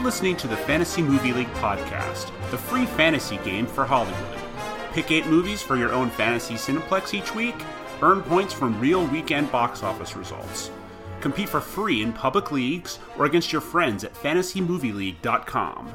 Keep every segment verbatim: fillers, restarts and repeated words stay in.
listening to the Fantasy Movie League podcast, the free fantasy game for Hollywood. Pick eight movies for your own fantasy Cineplex each week, earn points from real weekend box office results. Compete for free in public leagues or against your friends at fantasy movie league dot com.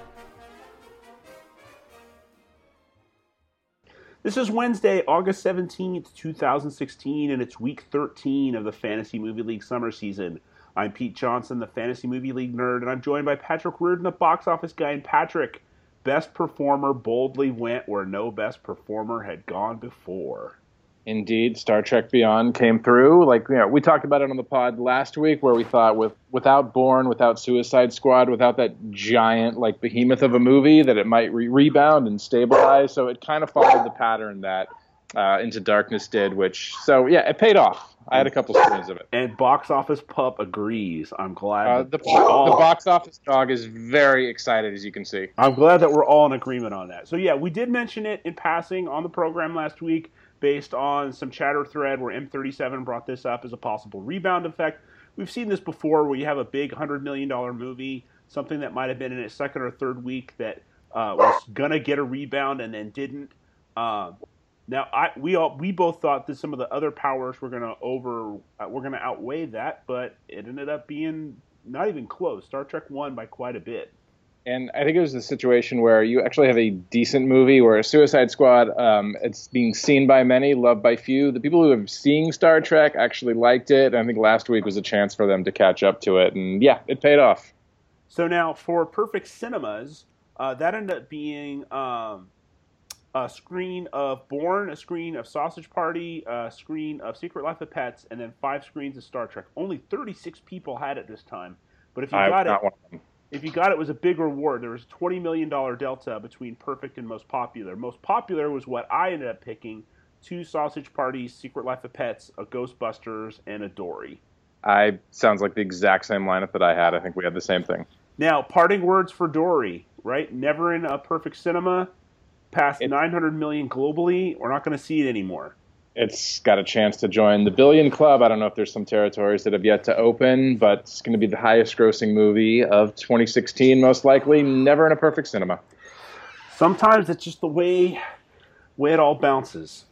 This is Wednesday, August seventeenth, twenty sixteen, and it's week thirteen of the Fantasy Movie League summer season. I'm Pete Johnson, the Fantasy Movie League nerd, and I'm joined by Patrick Reardon, the box office guy. And Patrick, best performer boldly went where no best performer had gone before. Indeed, Star Trek Beyond came through. Like, you know, we talked about it on the pod last week, where we thought with without Bourne, without Suicide Squad, without that giant like behemoth of a movie, that it might re- rebound and stabilize. So it kind of followed the pattern that uh, Into Darkness did. Which, so yeah, it paid off. I had a couple screens of it. And Box Office Pup agrees. I'm glad. Uh, the, all... the Box Office Dog is very excited, as you can see. I'm glad that we're all in agreement on that. So yeah, we did mention it in passing on the program last week, based on some chatter thread where M thirty-seven brought this up as a possible rebound effect. We've seen this before, where you have a big one hundred million dollars movie, something that might have been in its second or third week that uh, was going to get a rebound and then didn't. Uh, now, I we all we both thought that some of the other powers were going to over uh, were going to outweigh that, but it ended up being not even close. Star Trek won by quite a bit. And I think it was a situation where you actually have a decent movie, where Suicide Squad, um, it's being seen by many, loved by few. The people who have seen Star Trek actually liked it. And I think last week was a chance for them to catch up to it. And yeah, it paid off. So now for Perfect Cinemas, uh, that ended up being um, a screen of Bourne, a screen of Sausage Party, a screen of Secret Life of Pets, and then five screens of Star Trek. Only thirty-six people had it this time. But if you I got it... One of them. If you got it, it was a big reward. There was a twenty million dollars delta between Perfect and Most Popular. Most Popular was what I ended up picking: two Sausage Parties, Secret Life of Pets, a Ghostbusters, and a Dory. I sounds like the exact same lineup that I had. I think we had the same thing. Now, parting words for Dory, right? Never in a Perfect Cinema, past it, nine hundred million dollars globally. We're not going to see it anymore. It's got a chance to join the Billion Club. I don't know if there's some territories that have yet to open, but it's going to be the highest grossing movie of twenty sixteen, most likely. Never in a Perfect Cinema. Sometimes it's just the way, way it all bounces.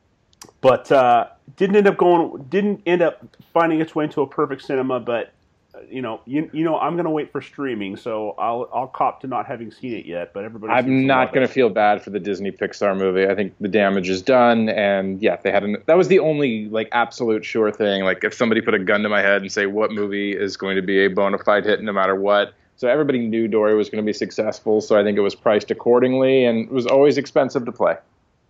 But uh, didn't end up going, didn't end up finding its way into a Perfect Cinema, but you know, you, you know, I'm going to wait for streaming, so I'll I'll cop to not having seen it yet. But everybody, I'm not going to feel bad for the Disney Pixar movie. I think the damage is done, and yeah, they had an, that was the only like absolute sure thing. Like if somebody put a gun to my head and say what movie is going to be a bona fide hit no matter what. So everybody knew Dory was going to be successful. So I think it was priced accordingly, and it was always expensive to play.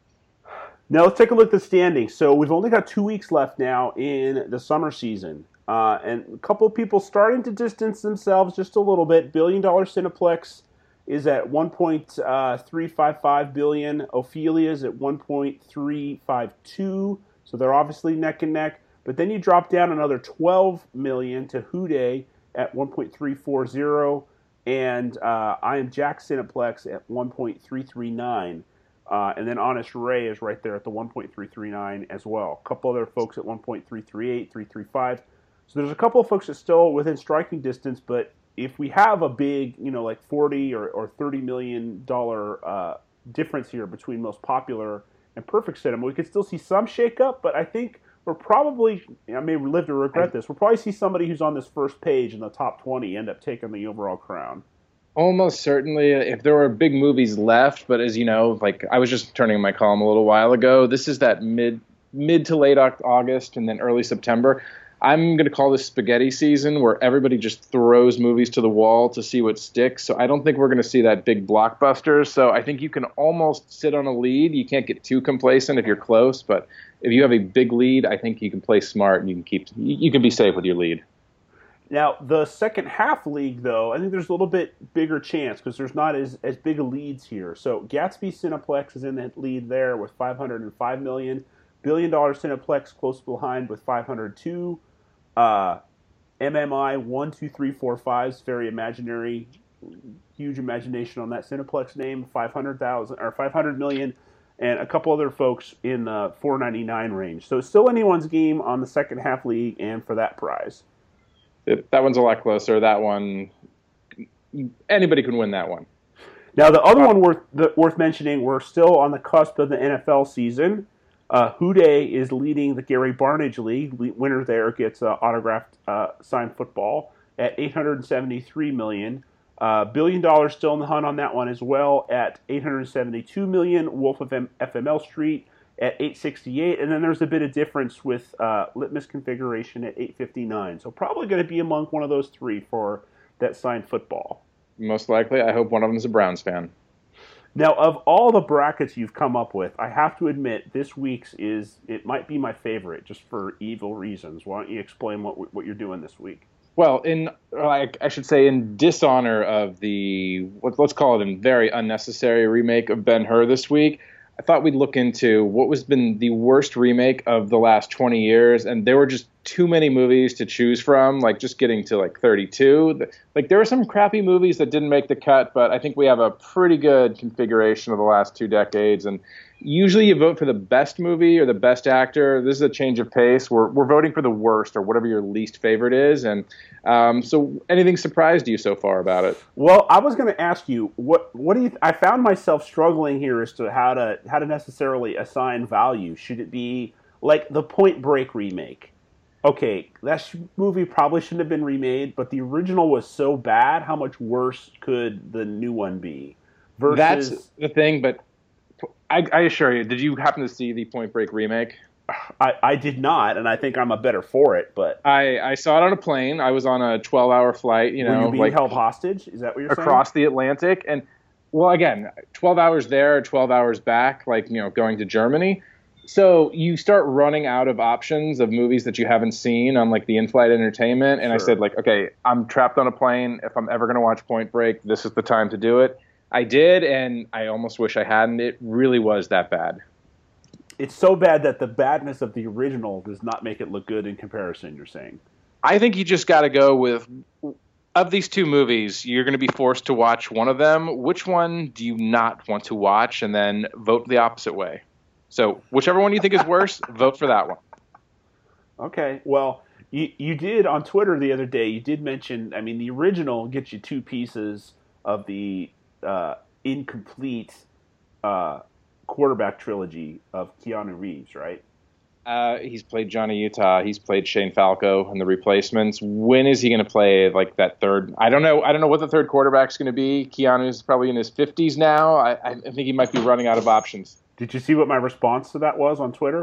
Now let's take a look at the standings. So we've only got two weeks left now in the summer season. Uh, and a couple of people starting to distance themselves just a little bit. Billion Dollar Cineplex is at one point three five five billion dollars. Ophelia is at one point three five two. So they're obviously neck and neck. But then you drop down another twelve million dollars to Houday at one point three four zero. And uh, I Am Jack Cineplex at one point three three nine. Uh, and then Honest Ray is right there at the one point three three nine as well. A couple other folks at one point three three eight, three three five. So there's a couple of folks that still within striking distance, but if we have a big, you know, like forty or, or thirty million dollars uh, difference here between Most Popular and Perfect Cinema, we could still see some shakeup, but I think we're probably, I may live to regret this, we'll probably see somebody who's on this first page in the top twenty end up taking the overall crown. Almost certainly, if there were big movies left, but as you know, like I was just turning my column a little while ago, this is that mid mid to late August and then early September. I'm going to call this spaghetti season, where everybody just throws movies to the wall to see what sticks. So I don't think we're going to see that big blockbuster. So I think you can almost sit on a lead. You can't get too complacent if you're close, but if you have a big lead, I think you can play smart and you can keep you can be safe with your lead. Now, the second half league, though, I think there's a little bit bigger chance because there's not as, as big a leads here. So Gatsby Cineplex is in that lead there with five hundred five million dollars. Billion Dollar Cineplex close behind with five hundred two. Uh, M M I one two three four five is very imaginary, huge imagination on that Cineplex name. Five hundred thousand or five hundred million, and a couple other folks in the four ninety-nine range. So it's still anyone's game on the second half league, and for that prize. It, that one's a lot closer. That one, anybody can win that one. Now, the other one worth the, worth mentioning, we're still on the cusp of the N F L season. Uh, Houday is leading the Gary Barnage League. Winner there gets uh, autographed uh, signed football at eight hundred seventy-three million dollars. Uh, billion dollars still in the hunt on that one as well at eight hundred seventy-two million dollars. Wolf of M- F M L Street at eight sixty-eight, and then there's a bit of difference with uh, Litmus Configuration at eight fifty-nine. So probably going to be among one of those three for that signed football. Most likely. I hope one of them is a Browns fan. Now, of all the brackets you've come up with, I have to admit this week's is, it might be my favorite, just for evil reasons. Why don't you explain what what you're doing this week? Well, in like I should say, in dishonor of the let's call it a very unnecessary remake of Ben-Hur this week, I thought we'd look into what was been the worst remake of the last twenty years, and there were just too many movies to choose from, like just getting to like thirty-two. Like there were some crappy movies that didn't make the cut, but I think we have a pretty good configuration of the last two decades, and usually you vote for the best movie or the best actor. This is a change of pace. We're we're voting for the worst or whatever your least favorite is. And um, so, anything surprised you so far about it? Well, I was going to ask you what what do you? I found myself struggling here as to how to how to necessarily assign value. Should it be like the Point Break remake? Okay, that sh- movie probably shouldn't have been remade, but the original was so bad. How much worse could the new one be? Versus, that's the thing, but. I, I assure you, did you happen to see the Point Break remake? I, I did not, and I think I'm a better for it. But I, I saw it on a plane. I was on a twelve-hour flight. You know, were you being like held hostage? Is that what you're across saying? Across the Atlantic, and well, again, twelve hours there, twelve hours back, like you know, going to Germany. So you start running out of options of movies that you haven't seen on like the in-flight entertainment. And sure. I said, like, okay, I'm trapped on a plane. If I'm ever going to watch Point Break, this is the time to do it. I did, and I almost wish I hadn't. It really was that bad. It's so bad that the badness of the original does not make it look good in comparison, you're saying? I think you just got to go with, of these two movies, you're going to be forced to watch one of them. Which one do you not want to watch? And then vote the opposite way. So whichever one you think is worse, vote for that one. Okay, well, you, you did on Twitter the other day, you did mention, I mean, the original gets you two pieces of the Uh, incomplete uh, quarterback trilogy of Keanu Reeves, right? Uh, he's played Johnny Utah. He's played Shane Falco in The Replacements. When is he going to play like that third? I don't know. I don't know what the third quarterback's going to be. Keanu's probably in his fifties now. I, I think he might be running out of options. Did you see what my response to that was on Twitter?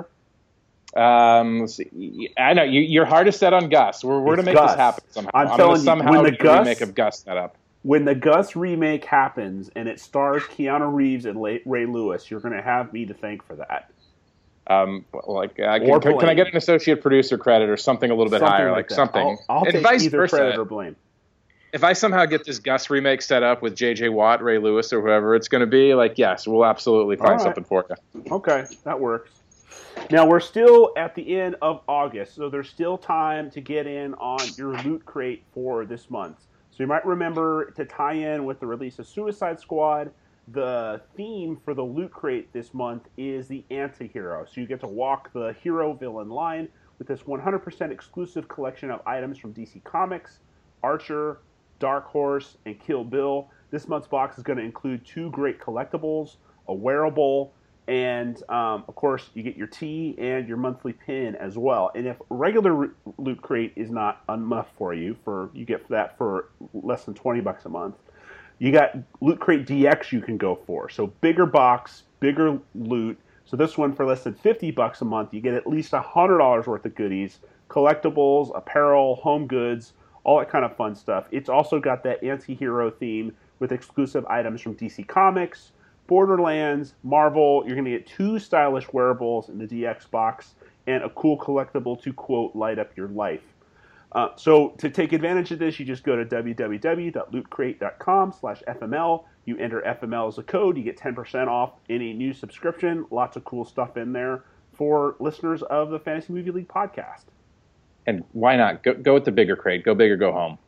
Um, let's see. I know you, you're hard to set on Gus. We're, we're going to make Gus. this happen somehow. I'm, I'm telling you, somehow when the Gus remake of Gus that up. When the Gus remake happens and it stars Keanu Reeves and Ray Lewis, you're going to have me to thank for that. Um, like, uh, can, can, can I get an associate producer credit or something a little bit something higher, like, like something? I'll, I'll and take vice either versa. credit or blame. If I somehow get this Gus remake set up with J J Watt, Ray Lewis, or whoever it's going to be, like, yes, we'll absolutely find right. something for you. Okay, that works. Now, we're still at the end of August, so there's still time to get in on your Loot Crate for this month. So you might remember to tie in with the release of Suicide Squad, the theme for the Loot Crate this month is the anti-hero. So you get to walk the hero-villain line with this one hundred percent exclusive collection of items from D C Comics, Archer, Dark Horse, and Kill Bill. This month's box is going to include two great collectibles, a wearable, and, um, of course, you get your tea and your monthly pin as well. And if regular Loot Crate is not enough for you, for you get that for less than twenty bucks a month, you got Loot Crate D X you can go for. So bigger box, bigger loot. So this one for less than fifty bucks a month, you get at least one hundred dollars worth of goodies, collectibles, apparel, home goods, all that kind of fun stuff. It's also got that anti-hero theme with exclusive items from D C Comics, Borderlands, Marvel. You're going to get two stylish wearables in the D X box and a cool collectible to, quote, light up your life. Uh, so to take advantage of this, you just go to www.lootcrate.com slash FML. You enter F M L as a code. You get ten percent off any new subscription. Lots of cool stuff in there for listeners of the Fantasy Movie League podcast. And why not? Go, go with the bigger crate. Go big or go home.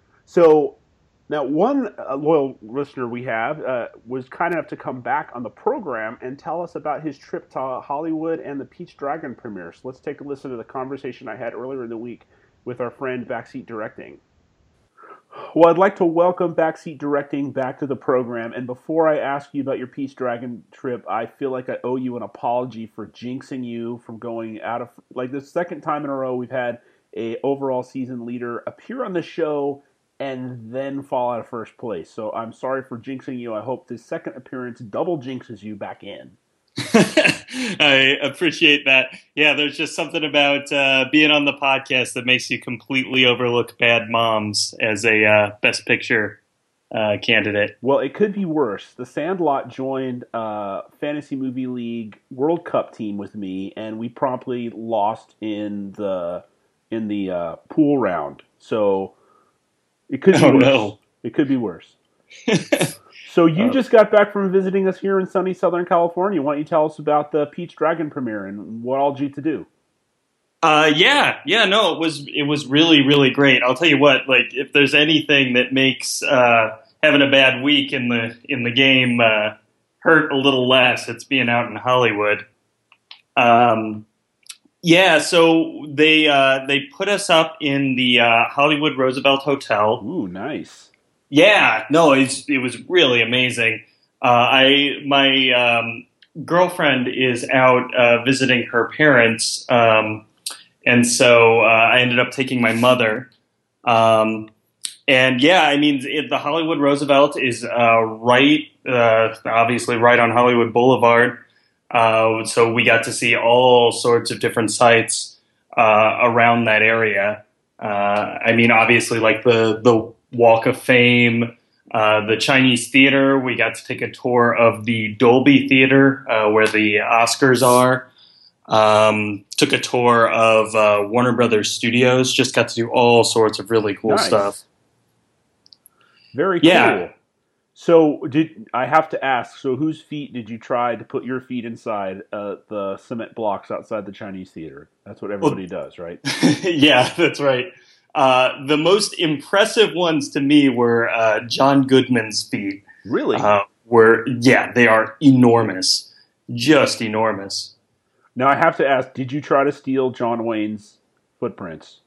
So now, one uh, loyal listener we have uh, was kind enough to come back on the program and tell us about his trip to Hollywood and the Pete's Dragon premiere. So let's take a listen to the conversation I had earlier in the week with our friend Backseat Directing. Well, I'd like to welcome Backseat Directing back to the program. And before I ask you about your Pete's Dragon trip, I feel like I owe you an apology for jinxing you from going out of like the second time in a row we've had a overall season leader appear on the show and then fall out of first place. So I'm sorry for jinxing you. I hope this second appearance double jinxes you back in. I appreciate that. Yeah, there's just something about uh, being on the podcast that makes you completely overlook Bad Moms as a uh, Best Picture uh, candidate. Well, it could be worse. The Sandlot joined uh, Fantasy Movie League World Cup team with me, and we promptly lost in the in the uh, pool round. So it could be oh, worse. No. It could be worse. So you uh, just got back from visiting us here in sunny Southern California. Why don't you tell us about the Pete's Dragon premiere and what all you to do? Uh, yeah, yeah, no, it was it was really really great. I'll tell you what, like if there's anything that makes uh, having a bad week in the in the game uh, hurt a little less, it's being out in Hollywood. Um, yeah, so they uh, they put us up in the uh, Hollywood Roosevelt Hotel. Ooh, nice. Yeah, no, it's, it was really amazing. Uh, I my um, girlfriend is out uh, visiting her parents, um, and so uh, I ended up taking my mother. Um, and yeah, I mean, it, the Hollywood Roosevelt is uh, right, uh, obviously, right on Hollywood Boulevard. Uh, so we got to see all sorts of different sites uh, around that area. Uh, I mean, obviously, like the the Walk of Fame, uh, the Chinese Theater. We got to take a tour of the Dolby Theater, uh, where the Oscars are. Um, took a tour of uh, Warner Brothers Studios. Just got to do all sorts of really cool nice. stuff. Very cool. Yeah. So did I have to ask, so whose feet did you try to put your feet inside uh, the cement blocks outside the Chinese Theater? That's what everybody well, does, right? Yeah, that's right. Uh, the most impressive ones to me were uh, John Goodman's feet. Really? Uh, were yeah, they are enormous, just enormous. Now I have to ask: did you try to steal John Wayne's footprints?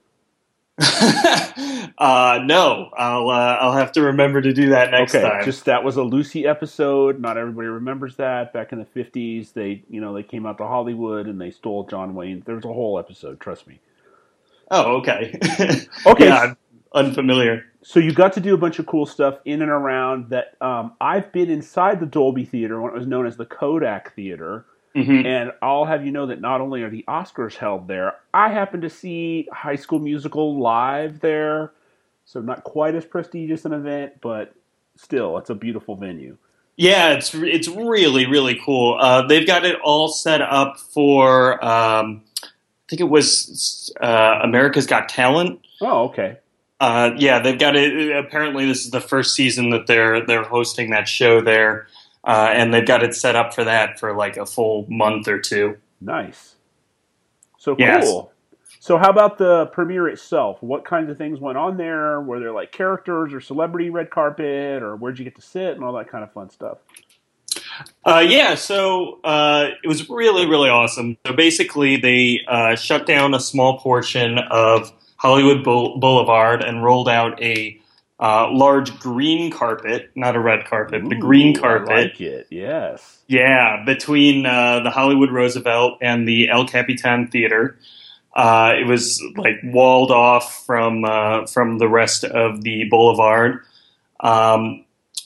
uh, no, I'll uh, I'll have to remember to do that next okay, time. Just that was a Lucy episode. Not everybody remembers that. Back in the fifties, they you know they came out to Hollywood and they stole John Wayne. There was a whole episode. Trust me. Oh, okay. Okay. Yeah, I'm unfamiliar. So you got to do a bunch of cool stuff in and around that. Um, I've been inside the Dolby Theater, what was known as the Kodak Theater, mm-hmm. and I'll have you know that not only are the Oscars held there, I happened to see High School Musical live there, so not quite as prestigious an event, but still, it's a beautiful venue. Yeah, it's it's really, really cool. Uh, they've got it all set up for... Um, I think it was uh, America's Got Talent. Oh, okay. Uh, yeah, they've got it. Apparently, this is the first season that they're they're hosting that show there, uh, and they've got it set up for that for like a full month or two. Nice. So yes. Cool. So how about the premiere itself? What kinds of things went on there? Were there like characters or celebrity red carpet, or where'd you get to sit and all that kind of fun stuff? Uh, yeah, so uh, it was really, really awesome. So basically, they uh, shut down a small portion of Hollywood Boulevard and rolled out a uh, large green carpet, not a red carpet, Ooh, but a green carpet. I like it, yes. Yeah, between uh, the Hollywood Roosevelt and the El Capitan Theater. Uh, it was like walled off from uh, from the rest of the boulevard. Um,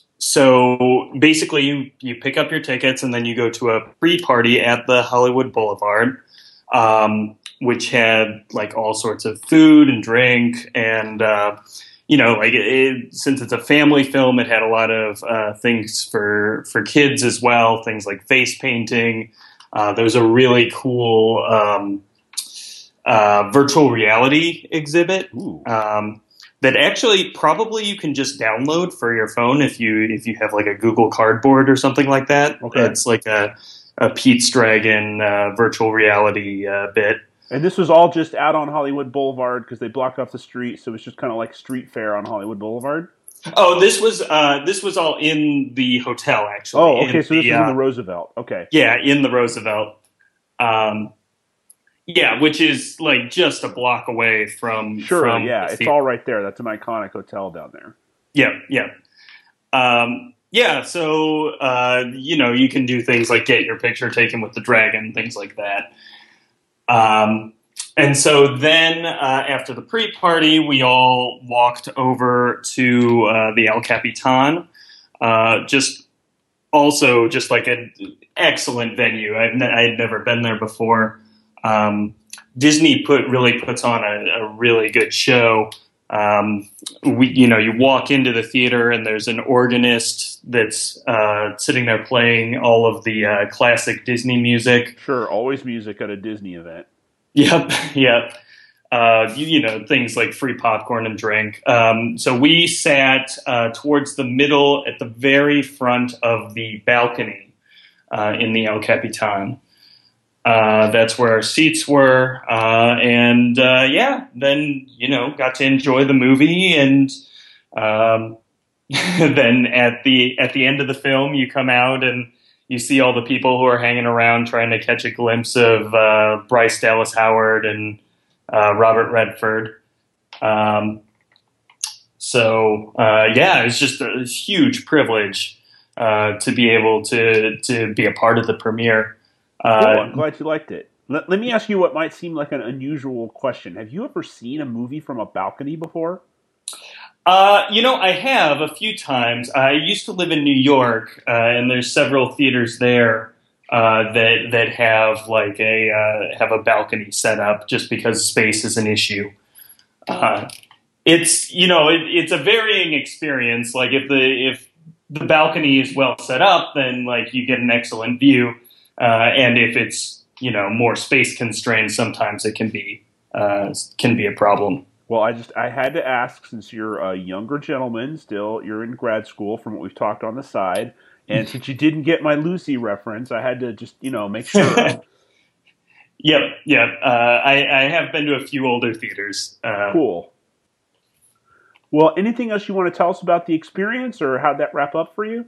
So basically, you, you pick up your tickets and then you go to a pre-party at the Hollywood Boulevard, um, which had like all sorts of food and drink. And, uh, you know, like it, since it's a family film, it had a lot of uh, things for, for kids as well, things like face painting. Uh, there was a really cool um, uh, virtual reality exhibit. Um That actually probably you can just download for your phone if you if you have like a Google Cardboard or something like that. Okay. It's like a, a Pete's Dragon uh, virtual reality uh, bit. And this was all just out on Hollywood Boulevard because they blocked off the street, so it was just kind of like street fair on Hollywood Boulevard? Oh, this was uh, this was all in the hotel, actually. Oh, okay, in so this the, was in uh, the Roosevelt. Okay. Yeah, in the Roosevelt. Um, yeah, which is like just a block away from... Sure, from yeah, the it's theater. all right there. That's an iconic hotel down there. yeah, yeah. Um, yeah, so, uh, you know, you can do things like get your picture taken with the dragon, things like that. Um, and so then uh, after the pre-party, we all walked over to uh, the El Capitan. Uh, just also just like an excellent venue. I've ne- I had never been there before. Um, Disney put really puts on a, a really good show. Um, we, you know, you walk into the theater and there's an organist that's uh, sitting there playing all of the uh, classic Disney music. Sure, always music at a Disney event. Yep, yep. Uh, you, you know, things like free popcorn and drink. Um, so we sat uh, towards the middle at the very front of the balcony uh, in the El Capitan. Uh, that's where our seats were. Uh, and, uh, yeah, then, you know, got to enjoy the movie. And um, then at the at the end of the film, you come out and you see all the people who are hanging around trying to catch a glimpse of uh, Bryce Dallas Howard and uh, Robert Redford. Um, so, uh, yeah, it's just a huge privilege uh, to be able to, to be a part of the premiere. Uh, Cool, I'm glad you liked it. Let, let me ask you what might seem like an unusual question. Have you ever seen a movie from a balcony before? Uh, you know, I have a few times. I used to live in New York, uh, and there's several theaters there uh, that that have like a uh, have a balcony set up just because space is an issue. Uh, it's you know it, it's a varying experience. Like if the if the balcony is well set up, then like you get an excellent view. Uh, and if it's, you know, more space constrained, sometimes it can be uh, can be a problem. Well, I just I had to ask, since you're a younger gentleman, still you're in grad school from what we've talked on the side, and since you didn't get my Lucy reference, I had to just, you know, make sure. Yep, yep. Uh, I, I have been to a few older theaters. Uh, Cool. Well, anything else you want to tell us about the experience, or how'd that wrap up for you?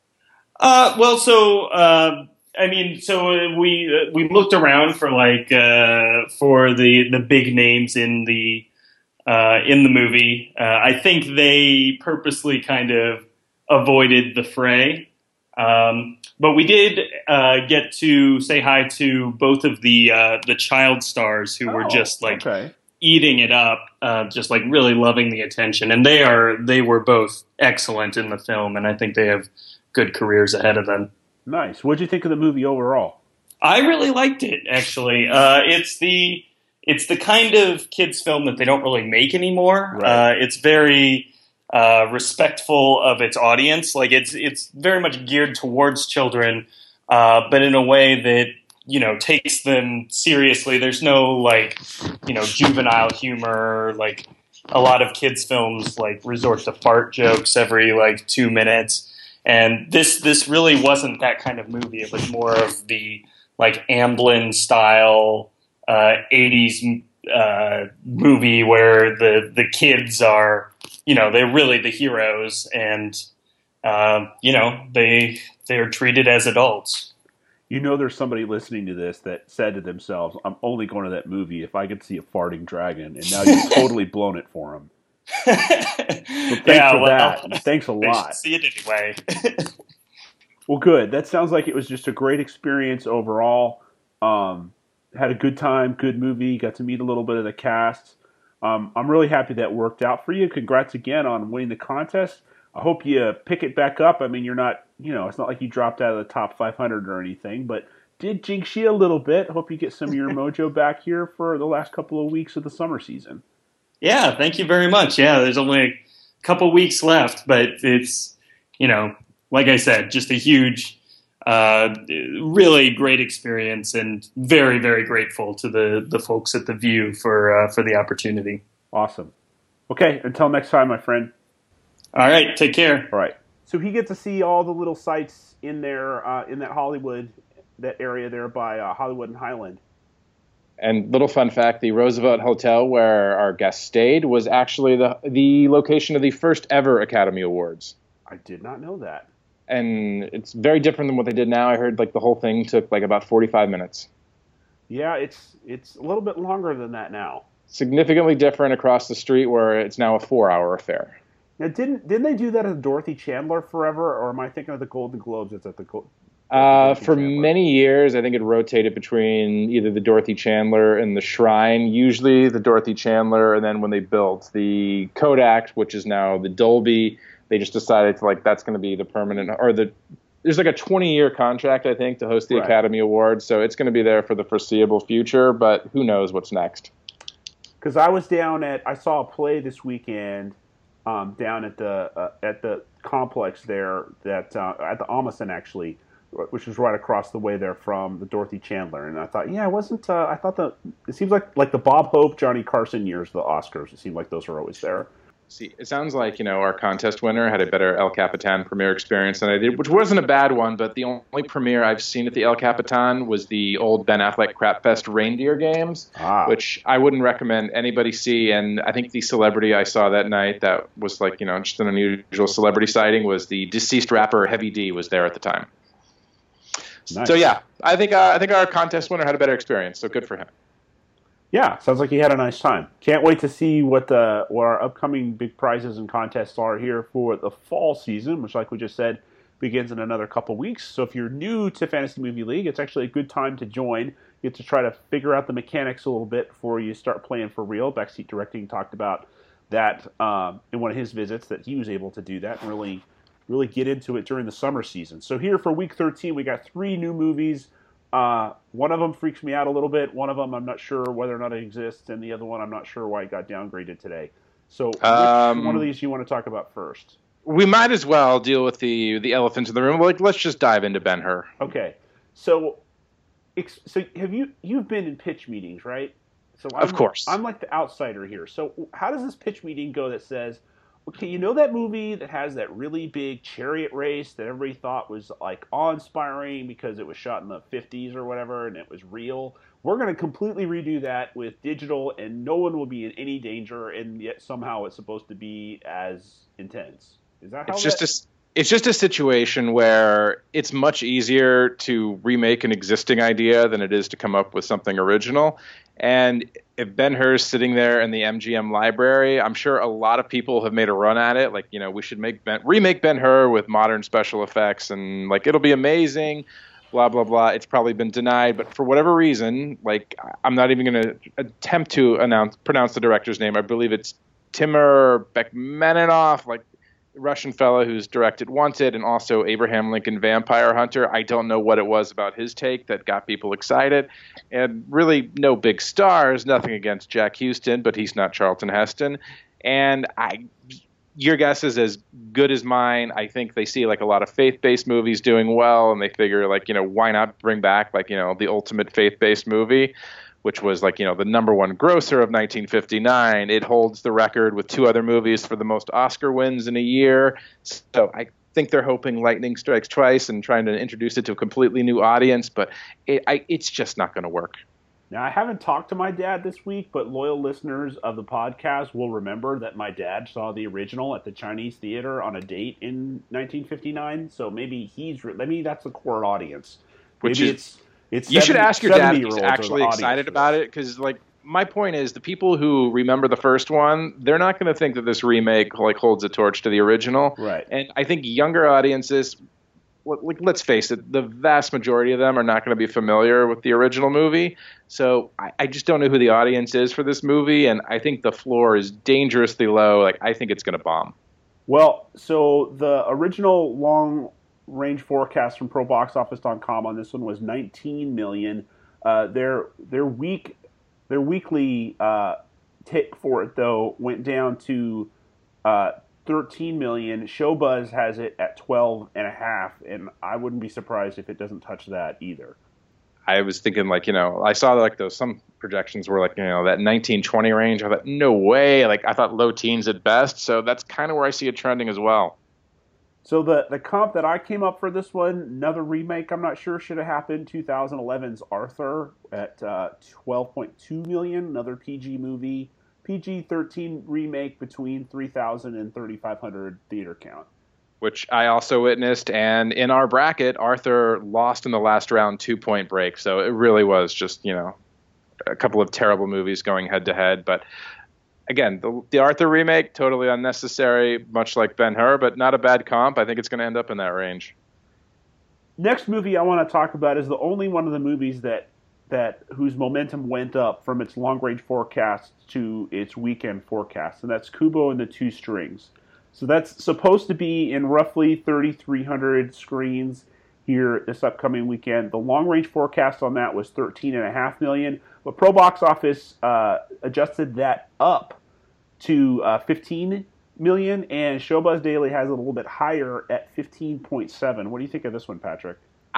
Uh, well, so. Uh, I mean, so we uh, we looked around for like uh, for the, the big names in the uh, in the movie. Uh, I think they purposely kind of avoided the fray, um, but we did uh, get to say hi to both of the uh, the child stars who Oh, were just like okay. eating it up, uh, just like really loving the attention, and they are they were both excellent in the film, and I think they have good careers ahead of them. Nice. What'd you think of the movie overall? I really liked it, actually. Uh, it's the it's the kind of kids film that they don't really make anymore. Right. Uh, it's very uh, respectful of its audience. Like it's it's very much geared towards children, uh, but in a way that, you know, takes them seriously. There's no like, you know, juvenile humor. Like a lot of kids films like resort to fart jokes every like two minutes. And this this really wasn't that kind of movie. It was more of the like Amblin style uh, eighties uh, movie where the the kids are, you know, they're really the heroes, and uh, you know they they're treated as adults. You know, there's somebody listening to this that said to themselves, "I'm only going to that movie if I could see a farting dragon," and now you've totally blown it for them. So thanks yeah, for well, that. And thanks a they lot. should see it anyway. Well, good. That sounds like it was just a great experience overall. Um, had a good time, good movie. Got to meet a little bit of the cast. Um, I'm really happy that worked out for you. Congrats again on winning the contest. I hope you pick it back up. I mean, you're not, you know, it's not like you dropped out of the top five hundred or anything, but did jinx you a little bit. Hope you get some of your mojo back here for the last couple of weeks of the summer season. Yeah, thank you very much. Yeah, there's only a couple weeks left, but it's, you know, like I said, just a huge, uh, really great experience, and very, very grateful to the, the folks at The View for uh, for the opportunity. Awesome. Okay, until next time, my friend. All right, take care. All right. So he gets to see all the little sites in there, uh, in that Hollywood, that area there by uh, Hollywood and Highland. And little fun fact, the Roosevelt Hotel where our guest stayed was actually the the location of the first ever Academy Awards. I did not know that. And it's very different than what they did now. I heard like the whole thing took like about forty-five minutes. Yeah, it's it's a little bit longer than that now. Significantly different across the street where it's now a four-hour affair. Now, didn't didn't they do that at Dorothy Chandler forever, or am I thinking of the Golden Globes? It's at the Go- Uh, Dorothy for Chandler. many years, I think it rotated between either the Dorothy Chandler and the Shrine, usually the Dorothy Chandler, and then when they built the Kodak, which is now the Dolby, they just decided to, like, that's going to be the permanent, or the, there's like a twenty-year contract, I think, to host the Right. Academy Awards, so it's going to be there for the foreseeable future, but who knows what's next. Because I was down at, I saw a play this weekend um, down at the uh, at the complex there, that uh, at the Amazon actually, which is right across the way there from the Dorothy Chandler, and I thought, yeah, it wasn't. Uh, I thought the it seems like like the Bob Hope, Johnny Carson years, the Oscars. It seemed like those were always there. See, it sounds like, you know, our contest winner had a better El Capitan premiere experience than I did, which wasn't a bad one, but the only premiere I've seen at the El Capitan was the old Ben Affleck Crapfest Reindeer Games, Ah. which I wouldn't recommend anybody see. And I think the celebrity I saw that night that was like, you know, just an unusual celebrity sighting was the deceased rapper Heavy D was there at the time. Nice. So, yeah, I think uh, I think our contest winner had a better experience, so good for him. Yeah, sounds like he had a nice time. Can't wait to see what the what our upcoming big prizes and contests are here for the fall season, which, like we just said, begins in another couple weeks. So if you're new to Fantasy Movie League, it's actually a good time to join. You get to try to figure out the mechanics a little bit before you start playing for real. Backseat Directing talked about that um, in one of his visits, that he was able to do that and really, really get into it during the summer season. So here for week thirteen, we got three new movies. Uh, one of them freaks me out a little bit. One of them I'm not sure whether or not it exists, and the other one I'm not sure why it got downgraded today. So which Um, one of these you want to talk about first? We might as well deal with the the elephant in the room. Like, let's just dive into Ben-Hur. Okay, so ex- so have you you've been in pitch meetings, right? So I'm, Of course. I'm like the outsider here. So how does this pitch meeting go that says, okay, you know that movie that has that really big chariot race that everybody thought was like awe-inspiring because it was shot in the fifties or whatever and it was real? We're going to completely redo that with digital and no one will be in any danger, and yet somehow it's supposed to be as intense. Is that how It's that... just a it's just a situation where it's much easier to remake an existing idea than it is to come up with something original. And if Ben-Hur's sitting there in the M G M library, I'm sure a lot of people have made a run at it. Like, you know, we should make Ben, remake Ben-Hur with modern special effects, and like it'll be amazing. Blah blah blah. It's probably been denied, but for whatever reason, like I'm not even going to attempt to announce pronounce the director's name. I believe it's Timur Bekmambetov, like Russian fellow who's directed Wanted and also Abraham Lincoln Vampire Hunter. I don't know what it was about his take that got people excited. And really no big stars, nothing against Jack Houston, but he's not Charlton Heston. And I, your guess is as good as mine. I think they see like a lot of faith-based movies doing well, and they figure like, you know, why not bring back like, you know, the ultimate faith-based movie, which was like, you know, the number one grosser of nineteen fifty-nine. It holds the record with two other movies for the most Oscar wins in a year. So I think they're hoping lightning strikes twice and trying to introduce it to a completely new audience, but it, I, it's just not going to work. Now, I haven't talked to my dad this week, but loyal listeners of the podcast will remember that my dad saw the original at the Chinese Theater on a date in nineteen fifty-nine. So maybe he's maybe that's the core audience. Maybe Which is, it's it's you should seventy ask your dad if seventy-year-olds he's are the actually audience excited for about this. it, because like my point is the people who remember the first one, they're not going to think that this remake like holds a torch to the original. Right. And I think younger audiences, like, let's face it, the vast majority of them are not going to be familiar with the original movie. So I, I just don't know who the audience is for this movie, and I think the floor is dangerously low. Like, I think it's going to bomb. Well, so the original long range forecast from pro box office dot com on this one was nineteen million. Uh, their their week their weekly uh, tick for it though went down to uh, thirteen million. Showbuzz has it at twelve and a half, and I wouldn't be surprised if it doesn't touch that either. I was thinking, like, you know, I saw like those some projections were like, you know, that nineteen twenty range. I thought, no way. Like, I thought low teens at best. So that's kind of where I see it trending as well. So the, the comp that I came up for this one, another remake, I'm not sure should have happened, twenty eleven's Arthur at uh, twelve point two million, another P G movie, P G thirteen remake between three thousand and thirty-five hundred theater count. Which I also witnessed, and in our bracket, Arthur lost in the last round two-point break, so it really was just, you know, a couple of terrible movies going head-to-head, but again, the, the Arthur remake, totally unnecessary, much like Ben-Hur, but not a bad comp. I think it's going to end up in that range. Next movie I want to talk about is the only one of the movies that that whose momentum went up from its long-range forecast to its weekend forecast, and that's Kubo and the Two Strings. So that's supposed to be in roughly thirty-three hundred screens here this upcoming weekend. The long-range forecast on that was thirteen point five million, but Pro Box Office uh, adjusted that up to uh, fifteen million, and Showbuzz Daily has it a little bit higher at fifteen point seven. What do you think of this one, Patrick?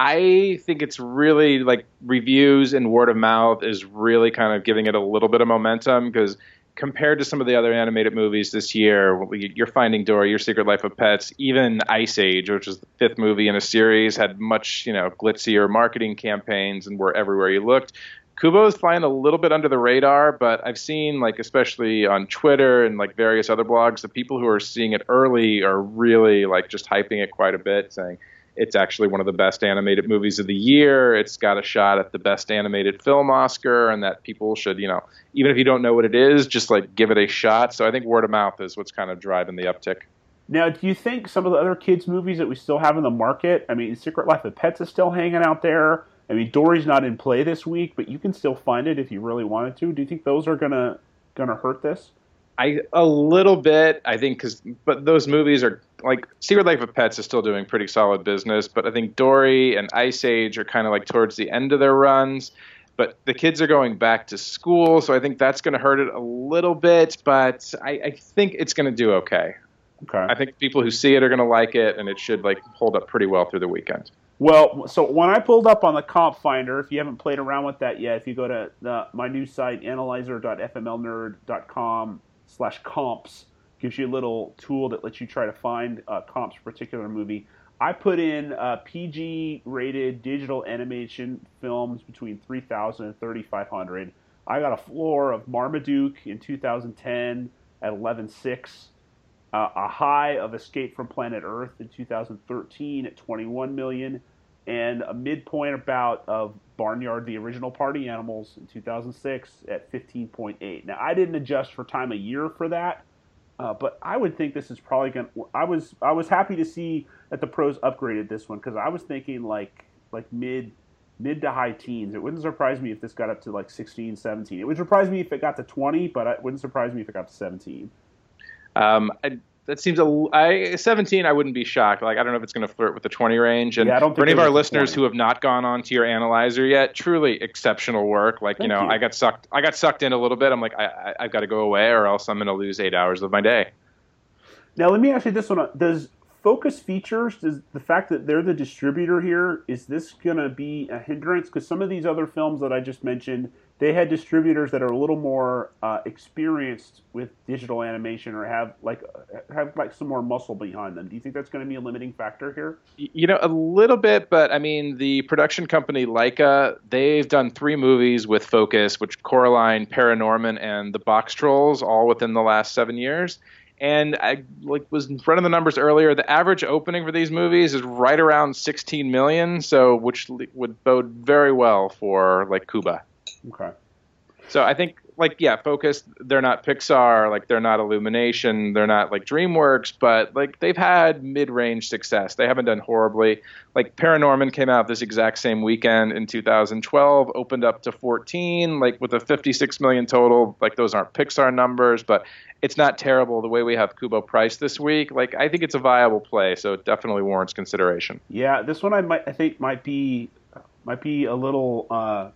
I think it's really like reviews and word of mouth is really kind of giving it a little bit of momentum, because compared to some of the other animated movies this year, you're Finding Dory, Your Secret Life of Pets, even Ice Age, which is the fifth movie in a series, had much, you know, glitzier marketing campaigns and were everywhere you looked. Kubo is flying a little bit under the radar, but I've seen, like, especially on Twitter and like various other blogs, the people who are seeing it early are really like just hyping it quite a bit, saying it's actually one of the best animated movies of the year. It's got a shot at the best animated film Oscar, and that people should, you know, even if you don't know what it is, just like give it a shot. So I think word of mouth is what's kind of driving the uptick. Now, do you think some of the other kids' movies that we still have in the market, I mean, Secret Life of Pets is still hanging out there. I mean, Dory's not in play this week, but you can still find it if you really wanted to. Do you think those are gonna gonna hurt this? I a little bit, I think, because but those movies are like Secret Life of Pets is still doing pretty solid business, but I think Dory and Ice Age are kind of like towards the end of their runs. But the kids are going back to school, so I think that's going to hurt it a little bit. But I, I think it's going to do okay. Okay. I think people who see it are going to like it, and it should like hold up pretty well through the weekend. Well, so when I pulled up on the Comp Finder, if you haven't played around with that yet, if you go to the, my new site, analyzer dot f m l nerd dot com slash comps, gives you a little tool that lets you try to find uh, comps for a particular movie. I put in uh, P G-rated digital animation films between three thousand and thirty-five hundred. I got a floor of Marmaduke in two thousand ten at eleven point six. Uh, a high of Escape from Planet Earth in two thousand thirteen at twenty-one million, and a midpoint about of Barnyard, the original Party Animals in two thousand six at fifteen point eight. Now, I didn't adjust for time of year for that, uh, but I would think this is probably going to, I was I was happy to see that the pros upgraded this one, because I was thinking like like mid mid to high teens. It wouldn't surprise me if this got up to like sixteen, seventeen. It would surprise me if it got to twenty, but it wouldn't surprise me if it got to seventeen. Um, I, that seems a I, seventeen. I wouldn't be shocked. Like I don't know if it's going to flirt with the twenty range. And yeah, I don't think for any of our it's listeners twenty. who have not gone on to your analyzer yet, truly exceptional work. Like Thank you know, you. I got sucked. I got sucked in a little bit. I'm like, I, I, I've got to go away, or else I'm going to lose eight hours of my day. Now, let me ask you this one: does Focus Features, does the fact that they're the distributor here, is this going to be a hindrance? Because some of these other films that I just mentioned, they had distributors that are a little more uh, experienced with digital animation, or have like have like some more muscle behind them. Do you think that's going to be a limiting factor here? You know, a little bit, but I mean, the production company Leica, they've done three movies with Focus, which Coraline, Paranorman, and The Box Trolls, all within the last seven years. And I like was running the numbers earlier. The average opening for these movies is right around sixteen million, so which would bode very well for like Kubo. Okay. So I think, like, yeah, Focus, they're not Pixar, like, they're not Illumination, they're not, like, DreamWorks, but, like, they've had mid-range success. They haven't done horribly. Like, Paranorman came out this exact same weekend in two thousand twelve, opened up to fourteen, like, with a fifty-six million total. Like, those aren't Pixar numbers, but it's not terrible the way we have Kubo priced this week. Like, I think it's a viable play, so it definitely warrants consideration. Yeah, this one I might I think might be might be a little uh,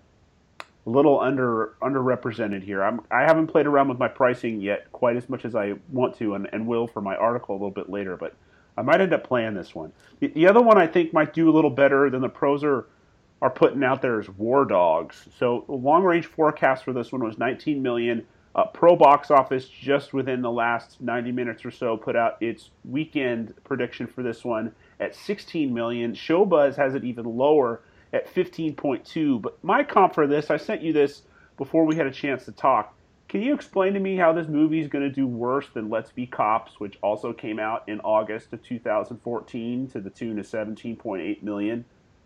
a little under underrepresented here. I'm I haven't played around with my pricing yet quite as much as I want to, and, and will for my article a little bit later, but I might end up playing this one. The, the other one I think might do a little better than the pros are are putting out there is War Dogs. So the long range forecast for this one was nineteen million. Uh, Pro Box Office just within the last ninety minutes or so put out its weekend prediction for this one at sixteen million. Showbuzz has it even lower at fifteen point two. But my comp for this, I sent you this before we had a chance to talk. Can you explain to me how this movie is going to do worse than Let's Be Cops, which also came out in August of two thousand fourteen to the tune of seventeen point eight million?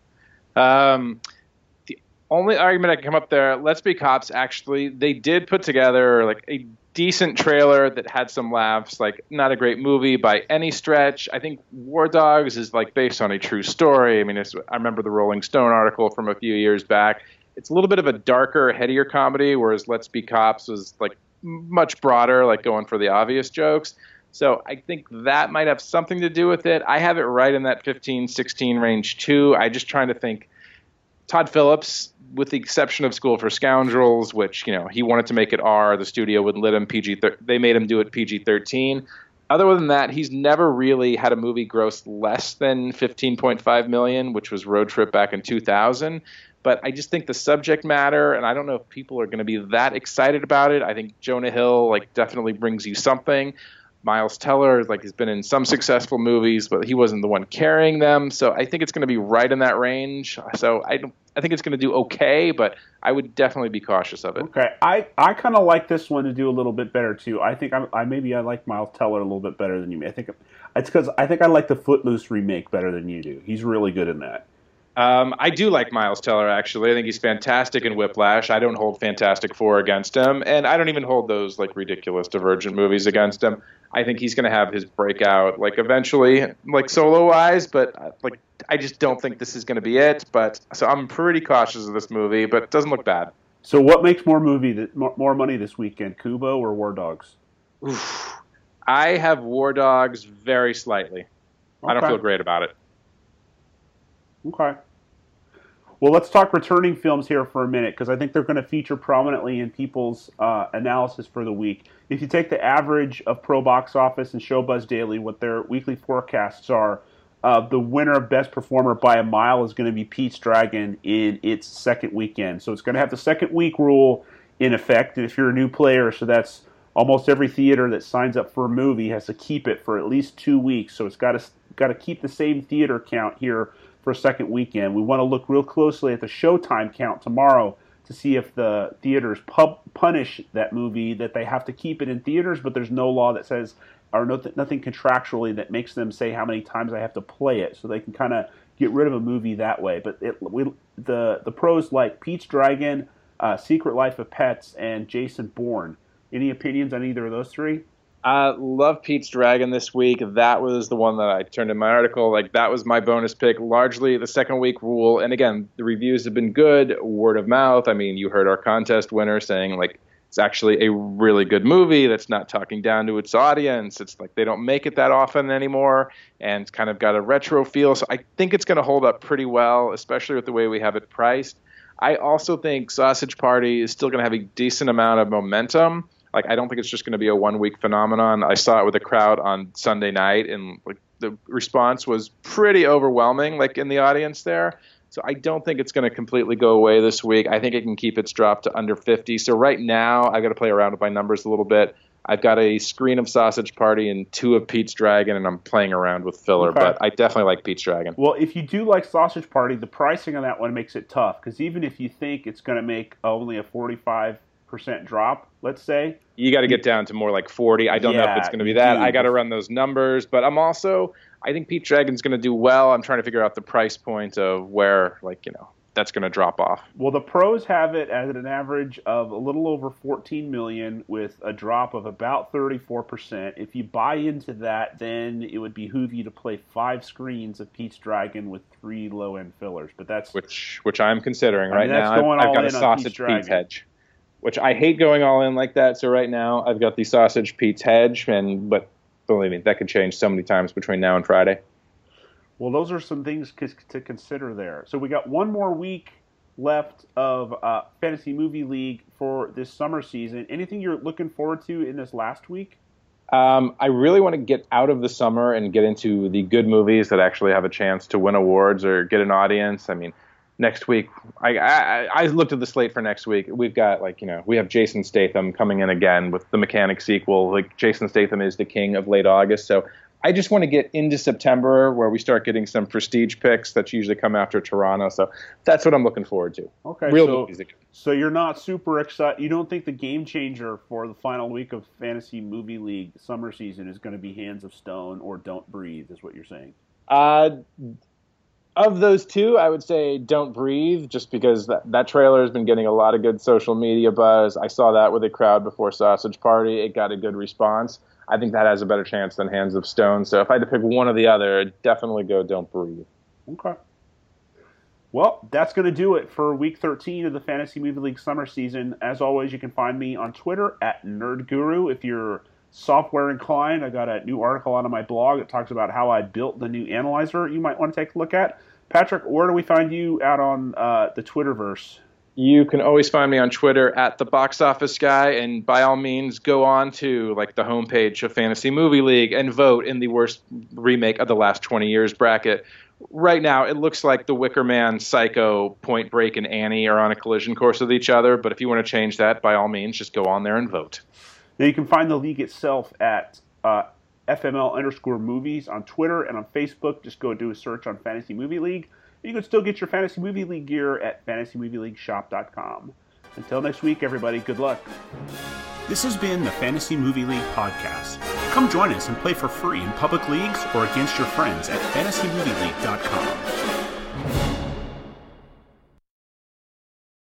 Um, the only argument I can come up there, Let's Be Cops, actually, they did put together like a decent trailer that had some laughs. Like, not a great movie by any stretch. I think War Dogs is like based on a true story. I mean, it's, I remember the Rolling Stone article from a few years back. It's a little bit of a darker, headier comedy, whereas Let's Be Cops was like much broader, like going for the obvious jokes. So I think that might have something to do with it. I have it right in that fifteen, sixteen range too. I just trying to think. Todd Phillips, with the exception of School for Scoundrels, which, you know, he wanted to make it R, the studio wouldn't let him P G. They made him do it P G thirteen. Other than that, he's never really had a movie gross less than fifteen point five million dollars, which was Road Trip back in two thousand. But I just think the subject matter, and I don't know if people are going to be that excited about it. I think Jonah Hill, like, definitely brings you something. Miles Teller, like, has been in some successful movies, but he wasn't the one carrying them. So I think it's going to be right in that range. So I don't, I think it's going to do okay, but I would definitely be cautious of it. Okay, I, I kind of like this one to do a little bit better too. I think I'm, I maybe I like Miles Teller a little bit better than you. I think it's because I think I like the Footloose remake better than you do. He's really good in that. Um, I do like Miles Teller, actually. I think he's fantastic in Whiplash. I don't hold Fantastic Four against him, and I don't even hold those like ridiculous Divergent movies against him. I think he's going to have his breakout, like, eventually, like, solo-wise, but uh, like I just don't think this is going to be it. But so I'm pretty cautious of this movie, but it doesn't look bad. So what makes more movie that more, more money this weekend, Kubo or War Dogs? Oof. I have War Dogs very slightly. Okay. I don't feel great about it. Okay. Well, let's talk returning films here for a minute, because I think they're going to feature prominently in people's uh, analysis for the week. If you take the average of Pro Box Office and Showbuzz Daily, what their weekly forecasts are, uh, the winner of Best Performer by a mile is going to be Pete's Dragon in its second weekend. So it's going to have the second week rule in effect. And if you're a new player, so that's almost every theater that signs up for a movie has to keep it for at least two weeks. So it's got to got to keep the same theater count here for a second weekend. We want to look real closely at the showtime count tomorrow to see if the theaters pub- punish that movie, that they have to keep it in theaters, but there's no law that says, or no, nothing contractually that makes them say how many times I have to play it, so they can kind of get rid of a movie that way. But it, we, the the pros like Pete's Dragon, uh, Secret Life of Pets, and Jason Bourne. Any opinions on either of those three? I uh, love Pete's Dragon this week. That was the one that I turned in my article. Like, that was my bonus pick, largely the second week rule. And again, the reviews have been good, word of mouth. I mean, you heard our contest winner saying, like, it's actually a really good movie that's not talking down to its audience. It's like they don't make it that often anymore, and it's kind of got a retro feel. So I think it's going to hold up pretty well, especially with the way we have it priced. I also think Sausage Party is still going to have a decent amount of momentum. Like, I don't think it's just going to be a one-week phenomenon. I saw it with a crowd on Sunday night, and like the response was pretty overwhelming, like, in the audience there. So I don't think it's going to completely go away this week. I think it can keep its drop to under fifty. So right now, I've got to play around with my numbers a little bit. I've got a screen of Sausage Party and two of Pete's Dragon, and I'm playing around with filler. Okay. But I definitely like Pete's Dragon. Well, if you do like Sausage Party, the pricing on that one makes it tough, because even if you think it's going to make only a forty-five percent drop, let's say, you got to get down to more like forty. I don't yeah, know if it's going to be that. I got to run those numbers, but I'm also, I think Pete's Dragon's going to do well. I'm trying to figure out the price point of where, like, you know, that's going to drop off. Well, the pros have it at an average of a little over fourteen million with a drop of about thirty-four percent. If you buy into that, then it would behoove you to play five screens of Pete's Dragon with three low-end fillers. But that's which which I'm considering I right mean, now. I've, I've got a sausage Pete's hedge, which I hate going all in like that. So right now I've got the sausage Pete's hedge, and but believe me, that could change so many times between now and Friday. Well, those are some things to consider there. So we got one more week left of uh, Fantasy Movie League for this summer season. Anything you're looking forward to in this last week? Um, I really want to get out of the summer and get into the good movies that actually have a chance to win awards or get an audience. I mean, next week, I, I, I looked at the slate for next week. We've got, like, you know, we have Jason Statham coming in again with the Mechanic sequel. Like, Jason Statham is the king of late August, so I just want to get into September where we start getting some prestige picks that usually come after Toronto. So that's what I'm looking forward to. Okay, Real so, movies again. So you're not super excited. You don't think the game changer for the final week of Fantasy Movie League summer season is going to be Hands of Stone or Don't Breathe, is what you're saying? Uh, Of those two, I would say Don't Breathe, just because that, that trailer has been getting a lot of good social media buzz. I saw that with a crowd before Sausage Party. It got a good response. I think that has a better chance than Hands of Stone. So if I had to pick one or the other, I'd definitely go Don't Breathe. Okay. Well, that's going to do it for week thirteen of the Fantasy Movie League summer season. As always, you can find me on Twitter at NerdGuru. If you're software inclined, I got a new article out on my blog that talks about how I built the new analyzer you might want to take a look at. Patrick, where do we find you out on uh, the Twitterverse? You can always find me on Twitter at the Box Office Guy, and by all means, go on to like the homepage of Fantasy Movie League and vote in the worst remake of the last twenty years bracket. Right now, it looks like The Wicker Man, Psycho, Point Break, and Annie are on a collision course with each other. But if you want to change that, by all means, just go on there and vote. Now, you can find the league itself at uh, F M L underscore movies on Twitter and on Facebook. Just go do a search on Fantasy Movie League. You can still get your Fantasy Movie League gear at fantasy movie league shop dot com. Until next week, everybody, good luck. This has been the Fantasy Movie League podcast. Come join us and play for free in public leagues or against your friends at fantasy movie league dot com.